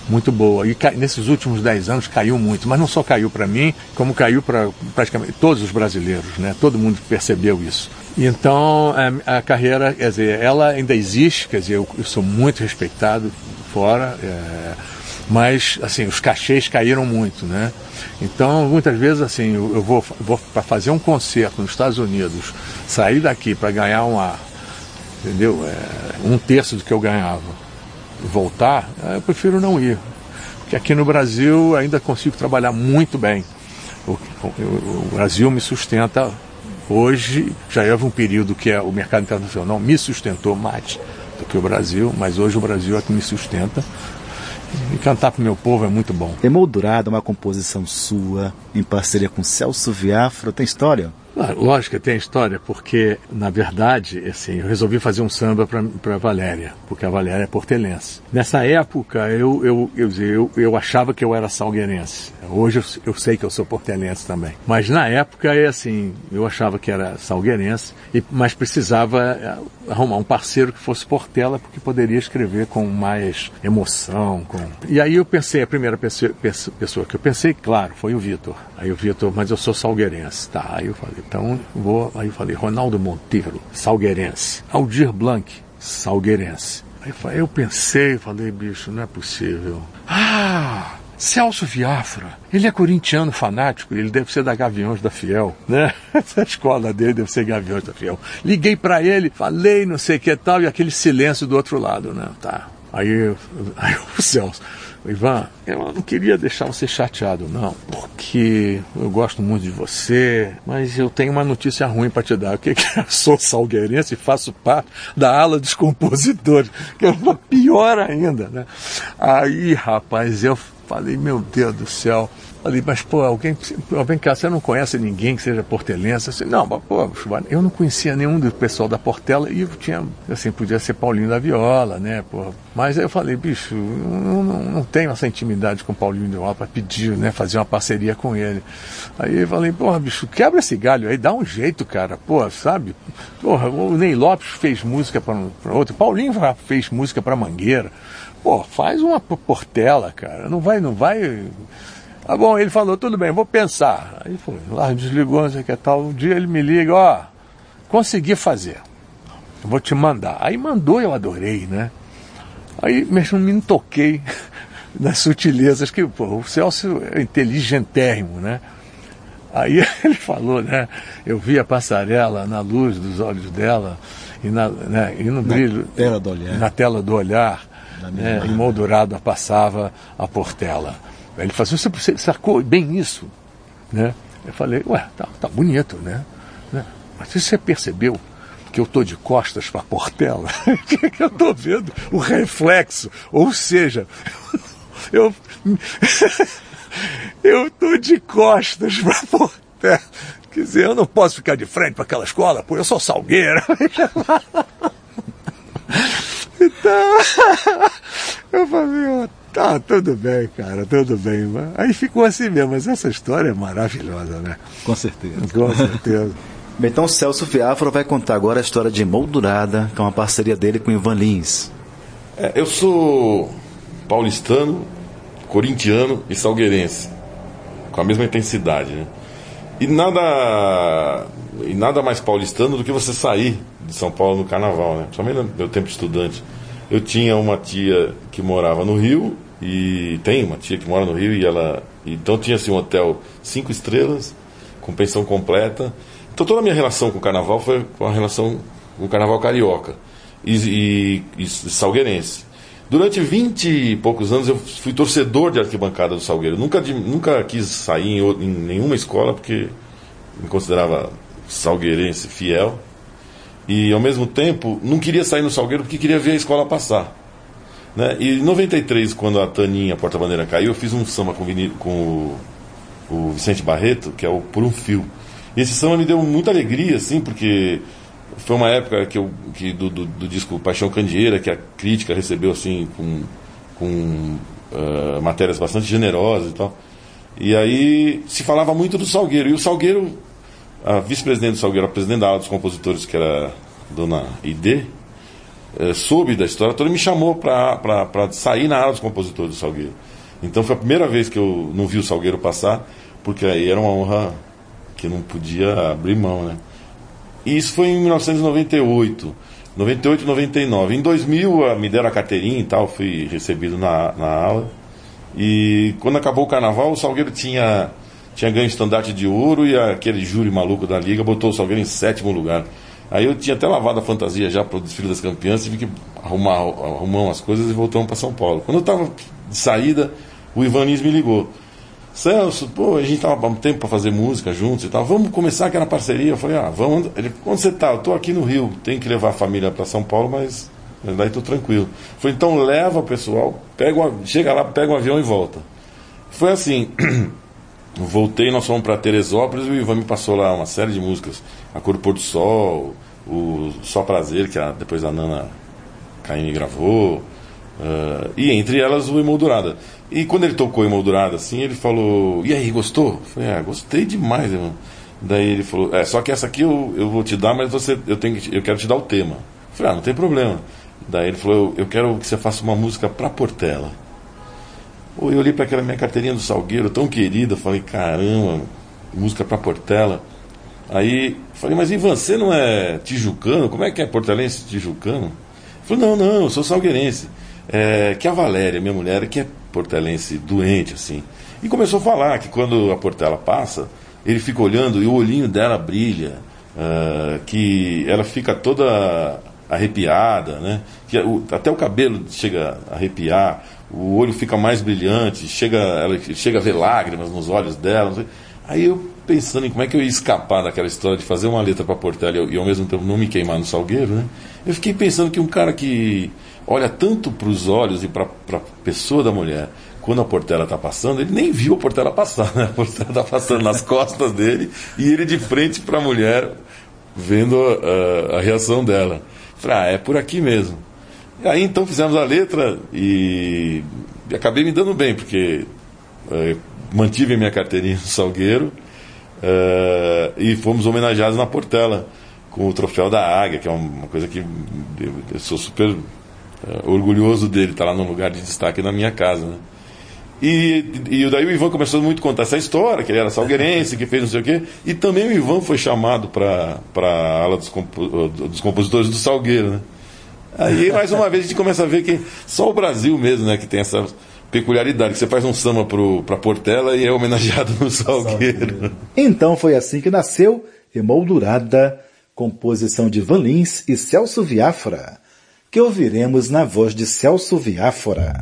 muito boa. E ca... nesses últimos dez anos caiu muito, mas não só caiu para mim, como caiu para praticamente todos os brasileiros, né? Todo mundo percebeu isso. Então, a, a carreira, quer dizer, ela ainda existe, quer dizer, eu, eu sou muito respeitado fora, é, mas, assim, os cachês caíram muito, né? Então, muitas vezes, assim, eu, eu vou, vou para fazer um concerto nos Estados Unidos, sair daqui para ganhar uma, entendeu? É, um terço do que eu ganhava, voltar, eu prefiro não ir. Porque aqui no Brasil ainda consigo trabalhar muito bem. O, o, o Brasil me sustenta hoje, já houve um período que é, o mercado internacional me sustentou mais do que o Brasil, mas hoje o Brasil é que me sustenta. E cantar pro meu povo é muito bom. Emoldurada é uma composição sua, em parceria com Celso Viafra, tem história? Ah, lógico que tem história, porque, na verdade, assim, eu resolvi fazer um samba para a Valéria, porque a Valéria é portelense. Nessa época, eu, eu, eu, eu, eu achava que eu era salgueirense. Hoje eu, eu sei que eu sou portelense também. Mas na época, é assim, eu achava que era salgueirense, e, mas precisava arrumar um parceiro que fosse Portela, porque poderia escrever com mais emoção. Com... E aí eu pensei, a primeira pessoa, pessoa que eu pensei, claro, foi o Vitor. Aí o Vitor, mas eu sou salgueirense. Tá, aí eu falei, então vou, aí eu falei, Ronaldo Monteiro, salgueirense. Aldir Blanc, salgueirense. Aí eu pensei, falei, bicho, não é possível. Ah, Celso Viafra, ele é corintiano fanático, ele deve ser da Gaviões da Fiel, né? A escola dele deve ser Gaviões da Fiel. Liguei pra ele, falei não sei o que tal, e aquele silêncio do outro lado, né? Tá. Aí, aí o Celso, Ivan, eu não queria deixar você chateado, não, porque eu gosto muito de você, mas eu tenho uma notícia ruim para te dar. O que que eu sou salgueirense e faço parte da ala dos compositores, que é uma pior ainda, né? Aí, rapaz, eu falei, meu Deus do céu. Falei, mas pô, alguém, vem cá, você não conhece ninguém que seja portelense? Assim, não, mas pô, eu não conhecia nenhum do pessoal da Portela e eu tinha, assim, podia ser Paulinho da Viola, né, pô. Mas aí eu falei, bicho, eu não, não tenho essa intimidade com o Paulinho da Viola para pedir, né, fazer uma parceria com ele. Aí eu falei, porra, bicho, quebra esse galho aí, dá um jeito, cara, pô, sabe? Porra, o Ney Lopes fez música para outro, Paulinho fez música para Mangueira. Pô, faz uma Portela, cara, não vai, não vai... Tá bom, ele falou, tudo bem, vou pensar. Aí foi, lá desligou, não sei o que tal. Um dia ele me liga, ó, consegui fazer. Eu vou te mandar. Aí mandou, eu adorei, né? Aí mesmo me toquei nas sutilezas, que pô, o Celso é inteligentérrimo, né? Aí ele falou, né? Eu vi a passarela na luz dos olhos dela e, na, né, e no brilho... Na tela do olhar. Na tela do olhar, né, emoldurada passava a Portela. Ele falou, você sacou bem isso, né? Eu falei, ué, tá, tá bonito, né? Mas você percebeu que eu tô de costas para a Portela? Que eu tô vendo o reflexo, ou seja, eu eu tô de costas para a Portela. Quer dizer, eu não posso ficar de frente para aquela escola, pô, eu sou salgueiro. Então, eu falei, ó, tá, tudo bem, cara, tudo bem. Aí ficou assim mesmo, mas essa história é maravilhosa, né? Com certeza. Com certeza. Bem, então o Celso Viafra vai contar agora a história de Emoldurada, que é uma parceria dele com Ivan Lins. É, eu sou paulistano, corintiano e salgueirense, com a mesma intensidade, né? E nada, e nada mais paulistano do que você sair de São Paulo no carnaval, né? Principalmente no meu tempo de estudante. Eu tinha uma tia que morava no Rio, e tem uma tia que mora no Rio, e ela... Então tinha assim, um hotel cinco estrelas, com pensão completa. Então toda a minha relação com o carnaval foi uma relação com o carnaval carioca e, e, e salgueirense. Durante vinte e poucos anos eu fui torcedor de arquibancada do Salgueiro. Nunca, de, nunca quis sair em, em nenhuma escola, porque me considerava salgueirense fiel. E ao mesmo tempo não queria sair no Salgueiro porque queria ver a escola passar, né? E em noventa e três, quando a Taninha Porta-Bandeira caiu, eu fiz um samba com, Vini, com o, o Vicente Barreto, que é o Por um Fio. E esse samba me deu muita alegria, assim, porque foi uma época que eu, que do, do, do disco Paixão Candeeira, que a crítica recebeu assim, com, com uh, matérias bastante generosas e tal. E aí se falava muito do Salgueiro. E o Salgueiro, a vice-presidente do Salgueiro, a presidente da ala dos compositores, que era a dona Ide, é, soube da história toda, me chamou para sair na ala dos compositores do Salgueiro. Então foi a primeira vez que eu não vi o Salgueiro passar, porque aí era uma honra que não podia abrir mão, né? E isso foi em mil novecentos e noventa e oito, noventa e oito, noventa e nove. Em dois mil me deram a carteirinha e tal, fui recebido na, na ala. E quando acabou o carnaval, o Salgueiro tinha, tinha ganho estandarte de ouro e aquele júri maluco da Liga botou o Salgueiro em sétimo lugar. Aí eu tinha até lavado a fantasia já para o desfile das campeãs, tive que arrumar, arrumar umas coisas e voltamos para São Paulo. Quando eu estava de saída, o Ivan Lins me ligou. Celso, pô, a gente estava há um tempo para fazer música juntos e tal, vamos começar aquela parceria. Eu falei, ah, vamos. Ele, onde você tá? Eu tô aqui no Rio, tenho que levar a família para São Paulo, mas, mas daí tô tranquilo. Eu falei, então leva o pessoal, pega um, chega lá, pega um avião e volta. Foi assim, voltei, nós fomos para Teresópolis e o Ivan me passou lá uma série de músicas, A Cor do Pôr do Sol, o Só Prazer, que a, depois a Nana Caymmi gravou, uh, e entre elas o Emoldurada. E quando ele tocou Emoldurada, assim, ele falou, e aí, gostou? Eu falei, ah, gostei demais, irmão. Daí ele falou, é, só que essa aqui eu, eu vou te dar, mas você, eu, tenho que, eu quero te dar o tema. Eu falei, ah, não tem problema. Daí ele falou, eu, eu quero que você faça uma música pra Portela. Pô, eu olhei para aquela minha carteirinha do Salgueiro, tão querida, falei, caramba, música pra Portela. Aí, falei, mas Ivan, você não é tijucano? Como é que é portelense tijucano? Ele falou, não, não, eu sou salgueirense. É, que a Valéria, minha mulher, que é portelense doente, assim. E começou a falar que quando a Portela passa, ele fica olhando e o olhinho dela brilha, uh, que ela fica toda arrepiada, né? Que o, até o cabelo chega a arrepiar, o olho fica mais brilhante, chega, ela chega a ver lágrimas nos olhos dela. Não sei. Aí eu pensando em como é que eu ia escapar daquela história de fazer uma letra para Portela e, e ao mesmo tempo não me queimar no Salgueiro, né? Eu fiquei pensando que um cara que olha tanto para os olhos e para a pessoa da mulher, quando a Portela está passando, ele nem viu a Portela passar, né? A Portela está passando nas costas dele e ele de frente para a mulher, vendo a, a, a reação dela. Falei, ah, é por aqui mesmo. E aí então fizemos a letra e, e acabei me dando bem, porque uh, mantive a minha carteirinha no Salgueiro uh, e fomos homenageados na Portela com o troféu da Águia, que é uma coisa que eu, eu sou super uh, orgulhoso dele, estar tá lá num lugar de destaque na minha casa, né? E, e daí o Ivan começou muito a contar essa história, que ele era salgueirense, que fez não sei o quê, e também o Ivan foi chamado para a ala dos, compo, dos compositores do Salgueiro, né? Aí mais uma vez a gente começa a ver que só o Brasil mesmo, né, que tem essa peculiaridade, que você faz um samba para Portela e é homenageado no Salgueiro. Então foi assim que nasceu Emoldurada, composição de Ivan Lins e Celso Viáfora, que ouviremos na voz de Celso Viáfora.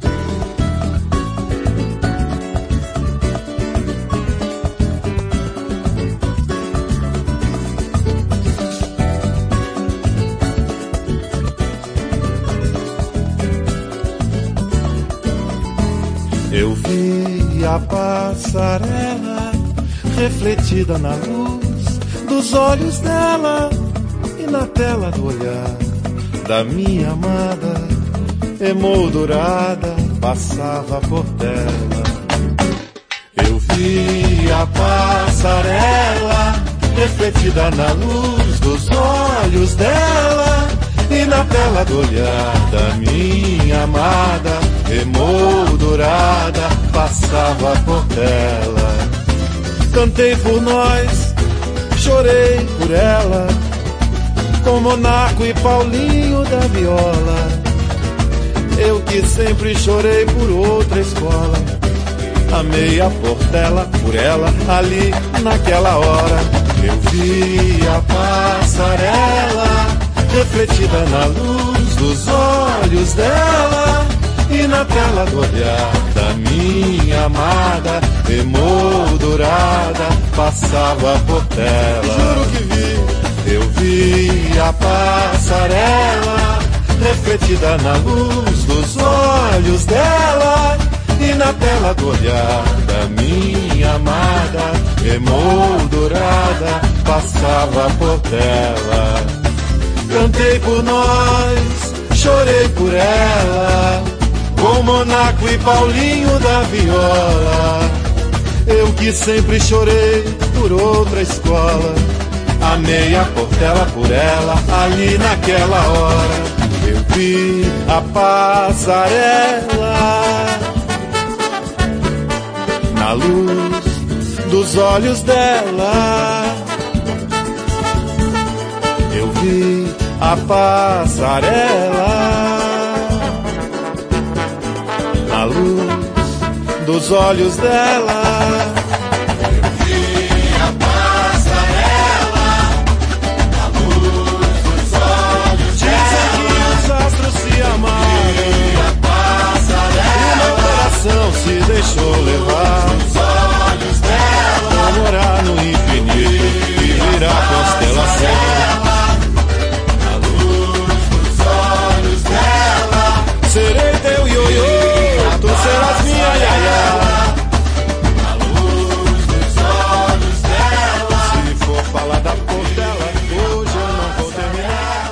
Eu vi a passarela refletida na luz dos olhos dela e na tela do olhar da minha amada emoldurada passava por tela. Eu vi a passarela refletida na luz dos olhos dela e na tela do olhar da minha amada emoldurada passava por tela. Cantei por nós, chorei por ela, com Monaco e Paulinho da viola. Eu que sempre chorei por outra escola, amei a Portela por ela ali naquela hora. Eu vi a passarela refletida na luz dos olhos dela e na tela do olhar da minha amada emoldurada passava por tela. Juro que vi, eu vi a passarela refletida na luz dos olhos dela e na tela do olhar da minha amada emoldurada passava por tela. Cantei por nós, chorei por ela, com Monaco e Paulinho da viola. Eu que sempre chorei por outra escola, amei a Portela por ela ali naquela hora. Eu vi a passarela na luz dos olhos dela. Eu vi a passarela na luz dos olhos dela. Eu vi a passarela na luz dos olhos dela. Dizem que os astros se amaram. Eu vi a passarela e meu coração se deixou levar. Os olhos dela. Vou morar no infinito e virar constelação. Na luz dos olhos dela. Serei teu ioiô, tu serás minha iaiá. Na luz dos olhos dela. Se for falar da cor dela, hoje eu não vou terminar.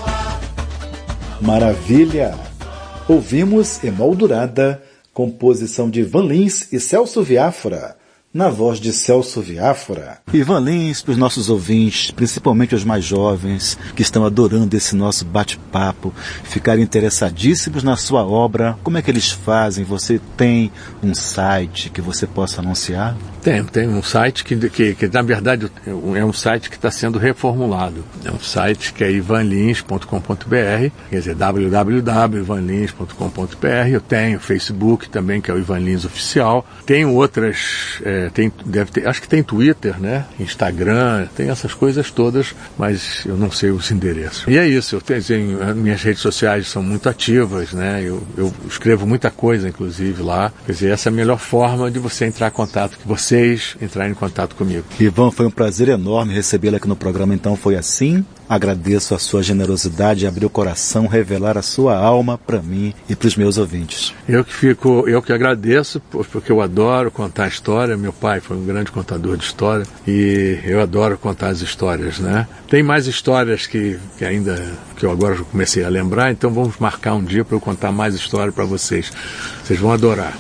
Maravilha! Ouvimos Emoldurada, composição de Ivan Lins e Celso Viáfora, na voz de Celso Viáfora. Ivan Lins, para os nossos ouvintes, principalmente os mais jovens, que estão adorando esse nosso bate-papo, ficarem interessadíssimos na sua obra, como é que eles fazem? Você tem um site que você possa anunciar? Tem, tem um site que, que, que na verdade, é um site que está sendo reformulado. É um site que é ivan lins ponto com ponto b r, quer dizer, w w w ponto ivan lins ponto com ponto b r. Eu tenho Facebook também, que é o Ivan Lins Oficial. Tenho outras, é, tem, deve ter, acho que tem Twitter, né? Instagram, tem essas coisas todas, mas eu não sei os endereços. E é isso, eu tenho, minhas redes sociais são muito ativas, né? Eu, eu escrevo muita coisa, inclusive, lá. Quer dizer, essa é a melhor forma de você entrar em contato, que você entrar em contato comigo. Ivan, foi um prazer enorme recebê-lo aqui no programa. Então Foi Assim. Agradeço a sua generosidade, abrir o coração, revelar a sua alma para mim e para os meus ouvintes. Eu que fico, eu que agradeço, porque eu adoro contar história. Meu pai foi um grande contador de história e eu adoro contar as histórias, né? Tem mais histórias que, que ainda que eu agora já comecei a lembrar, então vamos marcar um dia para eu contar mais história para vocês. Vocês vão adorar.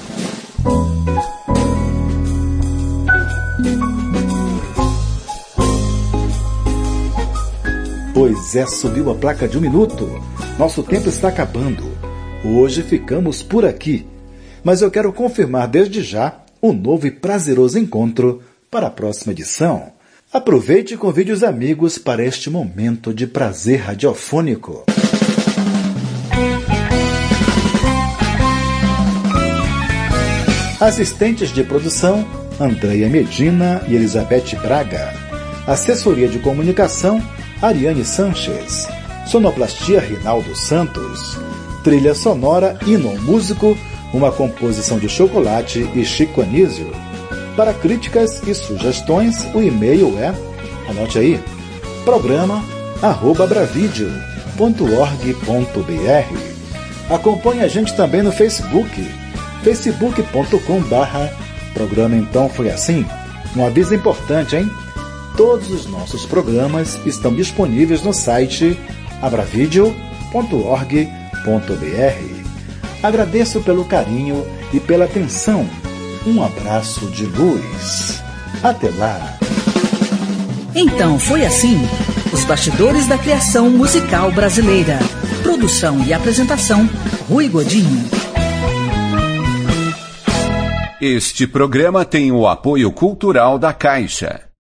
Pois é, subiu a placa de um minuto. Nosso tempo está acabando. Hoje ficamos por aqui. Mas eu quero confirmar desde já um novo e prazeroso encontro para a próxima edição. Aproveite e convide os amigos para este momento de prazer radiofônico. Assistentes de produção, Andréia Medina e Elizabeth Braga. Assessoria de comunicação, Ariane Sanches. Sonoplastia, Rinaldo Santos. Trilha sonora, Hino Músico, uma composição de Chocolate e Chico Anísio. Para críticas e sugestões, o e-mail é, anote aí, programa arroba bravideo ponto org ponto b r. Acompanhe a gente também no Facebook, facebook ponto com barra programa Então Foi Assim. Um aviso importante, hein? Todos os nossos programas estão disponíveis no site abravideo ponto org ponto b r. Agradeço pelo carinho e pela atenção. Um abraço de luz. Até lá. Então Foi Assim, os bastidores da criação musical brasileira. Produção e apresentação, Rui Godinho. Este programa tem o apoio cultural da Caixa.